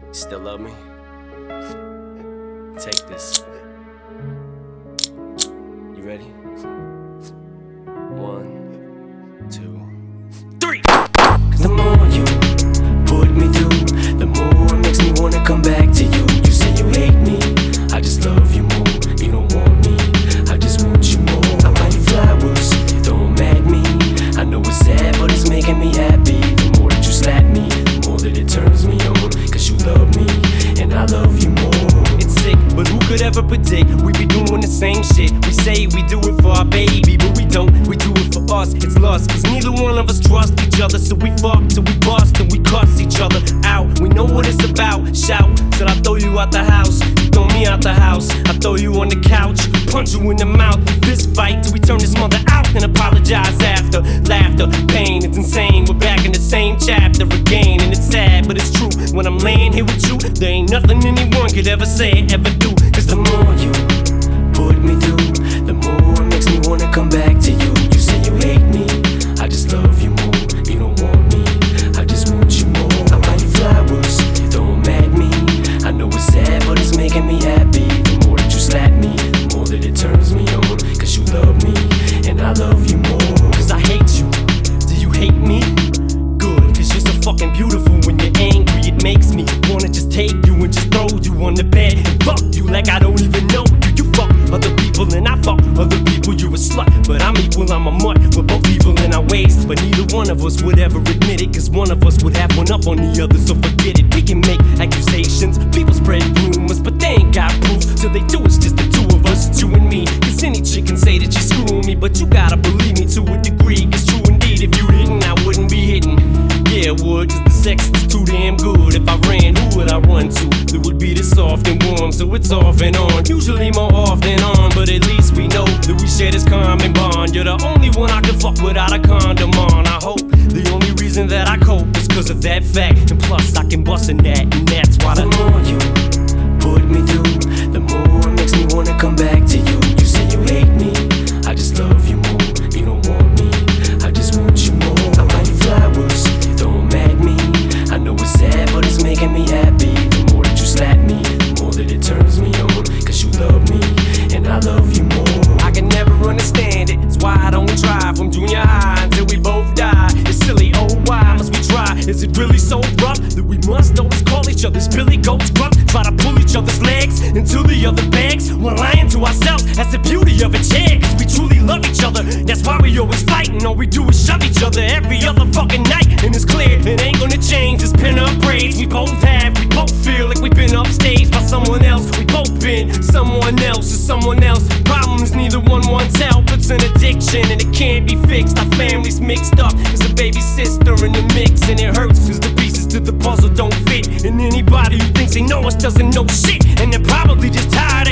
Still love me? Take this. You ready? 1, 2, 3. 'Cause the more you put me through, the more it makes me wanna come back to you. You say you hate me, I just love you more. You don't want me, I just want you more. I buy you flowers, you throw them at me. I know it's sad, but it's making me happy. The more that you slap me, the more that it turns me on. 'Cause you love me, and I love you more. It's sick, but who could ever predict we be doing the same shit? We say we do it for our baby, but we don't. We do it for us, it's lust. 'Cause neither one of us trust each other. So we fuck till we bust and we cuss each other out. We know what it's about. Shout till I throw you out the house. You throw me out the house. I throw you on the couch, punch you in the mouth. Fist fight till we turn this mother out and apologize after. Laughter, pain, it's insane. We're back in the same chapter again, and it's sad, but it's true. When I'm laying here with you, there ain't nothing anyone could ever say, ever do. 'Cause the more you put me through, the more it makes me wanna come back to you. You say you hate me, I just love you more. You don't want me, I just want you more. I buy you flowers, you throw them at me. I know it's sad, but it's making me happy. The more that you slap me, the more that it turns me on. 'Cause you love me, and I love you more. 'Cause I hate you, do you hate me? Good, 'cause you're so fucking beautiful. When you're angry, it makes me wanna just take you and just throw you on the bed and fuck you like I don't even know you. You fuck other people and I fuck other people. You're a slut, but I'm equal, I'm a mutt. We're both evil in our ways, but neither one of us would ever admit it. 'Cause one of us would have one up on the other, so forget it. We can make accusations, people spread rumors, but they ain't got proof. So they do, it's just the two of us, it's you and me. 'Cause any chick can say that you're screwing me, but you gotta believe me to a degree. 'Cause true indeed, if you didn't, I wouldn't be hitting. Yeah, it would, 'cause the sex is too damn good. If I ran, who would I run to? It would be this soft and warm, so it's off and on. Usually more off than on, but at least we know that we share this common bond. You're the only one I can fuck without a condom on. I hope the only reason that I cope is 'cause of that fact. And plus I can bust in that, and that's why the more you put me through, the more it makes me wanna come back to you. You say you hate me, I just love you more. You don't want me, I just want you more. I buy you flowers, you throw them at me. I know it's sad, but it's making me happy. The more that you slap me, the more that it turns me on. 'Cause you love me, and I love you more. I can never understand it, it's why I don't try. From junior high until we both die. It's silly, oh why must we try? Is it really so rough that we must always call each other's billy goats gruff? Try to pull each other's legs into the other bags. We're lying to ourselves, that's the beauty of it, yeah. 'Cause we truly love each other, that's why we always fighting. All we do is shove each other every other fucking night. And it's clear, it ain't gonna change, it's pin up braids. We both feel like we've been upstaged by someone else. We both been someone else or someone else. Problems neither one wants help, it's an addiction and it can't be fixed. Our family's mixed up, there's a baby sister in the mix. And it hurts 'cause the pieces to the puzzle don't fit. And anybody who thinks they know us doesn't know shit. And they're probably just tired